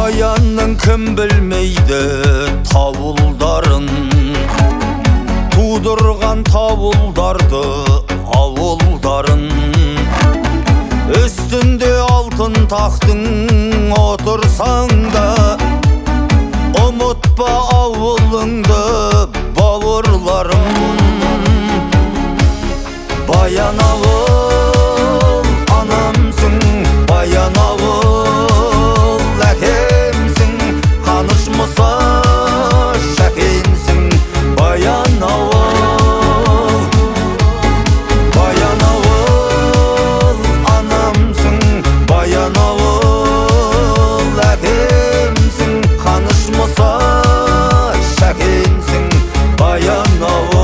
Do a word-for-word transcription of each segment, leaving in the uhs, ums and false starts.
Баянның кім білмейді тауылдарын, тудырған тауылдарды ауылдарын. Үстінде алтын тақтың отырсаң да, ұмытпа ауылыңды бауырларым. Баян ауыл анамсың, баян ауыл әкемсің, Қаныш Мұса Шәкенсің. Баян ауыл, баян ауыл анамсың, баян ауыл әкемсің, Қаныш Мұса Шәкенсің. Баян ауыл.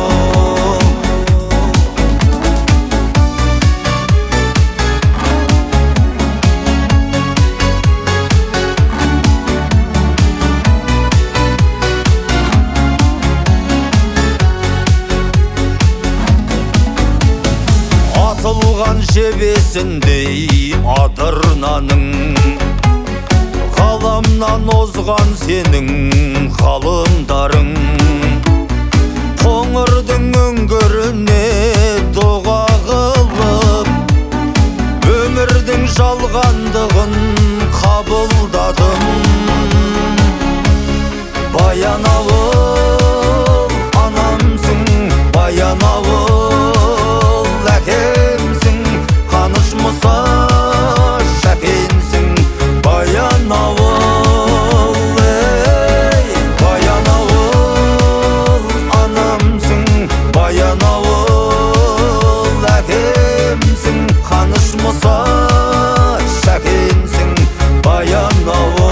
Атылған жебесіндей адырнаның, ғаламнан озған сенің ғалымдарың. Қоңырдың үңгіріне дұға қылып, өмірдің жалғандығын қабылдадым. Баян ауыл анамсың, баян ауыл әкемсің, Қаныш Мұса Шәкенсің. Баян ауыл, ей, баян ауыл анамсың, баян ауыл әкемсің, Қаныш Мұса Шәкенсің. Баян ауыл.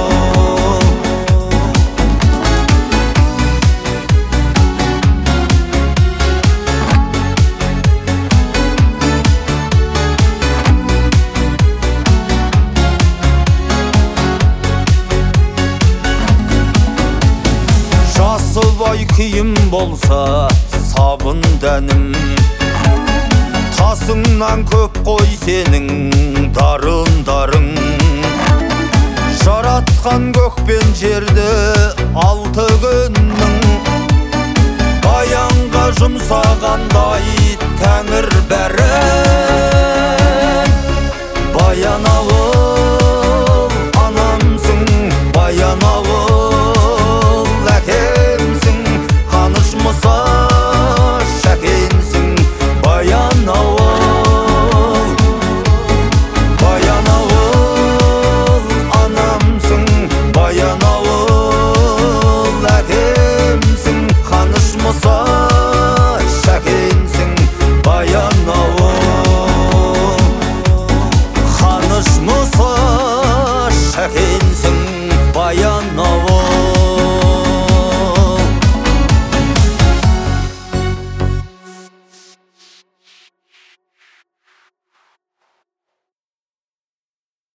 Жасыбай киім болса сабын дәнім, тасыңнан көп қой сенің дарындарың. Жаратқан көк пен жерді алты күннің, баянға жұмсағандай тәңір бәрін. Баян ауыл анамсың, баян ауыл әкемсің, Қаныш Мұса Шәкенсің. Баян ауыл, баян ауыл анамсың, баян ауыл әкемсің, Қаныш Мұса